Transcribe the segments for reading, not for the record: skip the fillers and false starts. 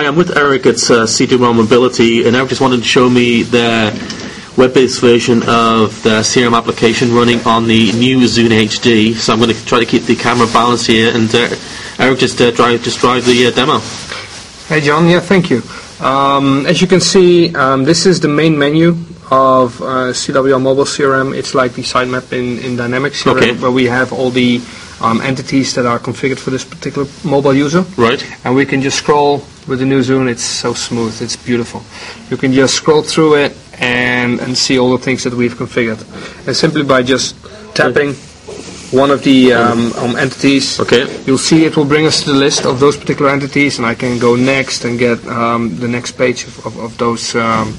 I'm with Eric at CD-ROM Mobility, and Eric just wanted to show me the web-based version of the CRM application running on the new Zune HD. So I'm going to try to keep the camera balanced here, and Eric, just drive the demo. Hey John, yeah, thank you. As you can see, this is the main menu of CWL Mobile CRM. It's like the sitemap in Dynamics CRM, okay, where we have all the entities that are configured for this particular mobile user. Right. And we can just scroll with the new Zune. It's so smooth, it's beautiful. You can just scroll through it and see all the things that we've configured. And simply by just tapping one of the entities, okay, you'll see it will bring us to the list of those particular entities, and I can go next and get the next page of those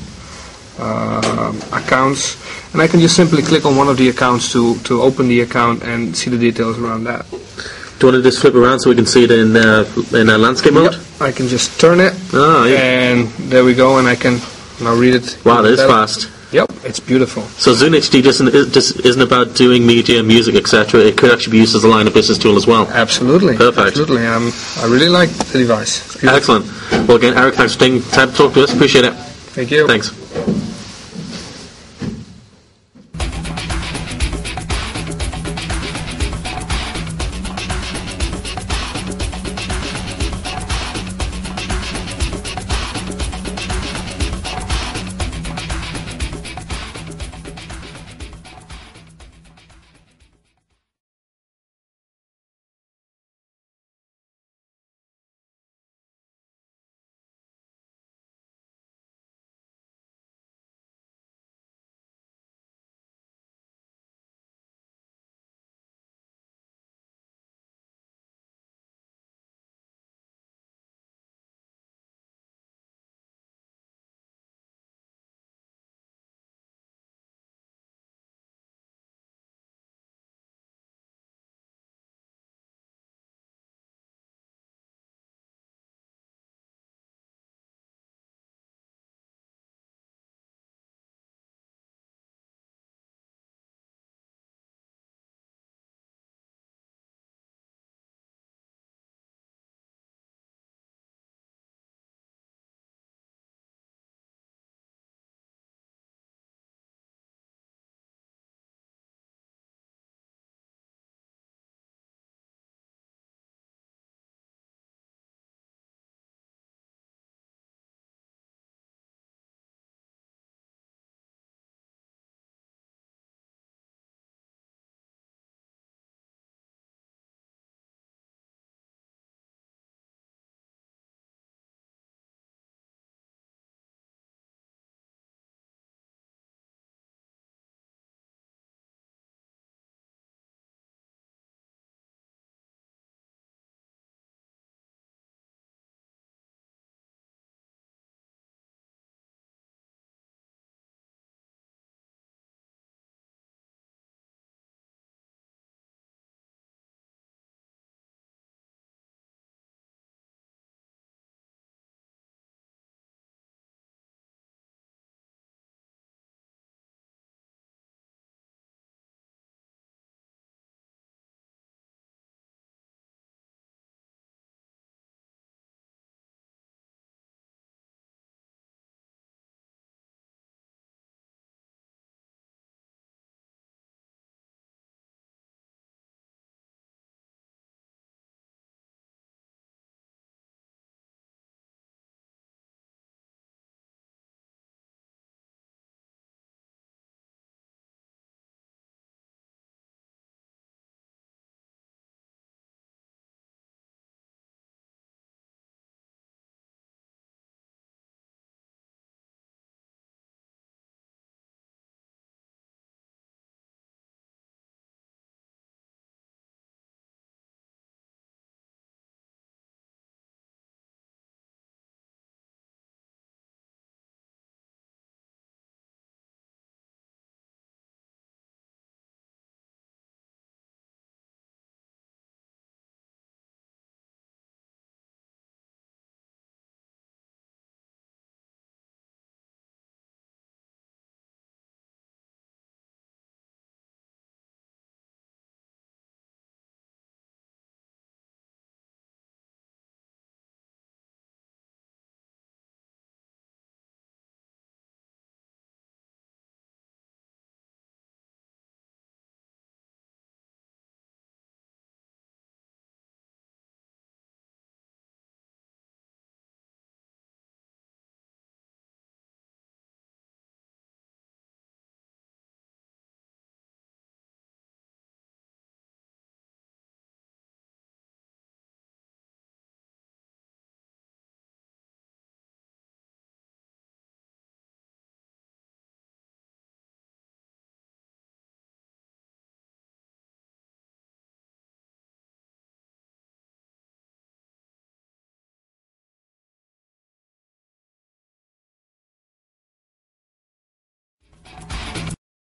accounts, and I can just simply click on one of the accounts to open the account and see the details around that. Do you want to just flip around so we can see it in landscape mode? Yep. I can just turn it, yeah, and there we go, and I can now read it. Wow, that is fast. Yep, it's beautiful. So Zune HD isn't about doing media, music, etc. It could actually be used as a line of business tool as well. Absolutely. Perfect. Absolutely. I really like the device. Excellent. Well, again, Eric, thanks for taking time to talk to us. Appreciate it. Thank you. Thanks.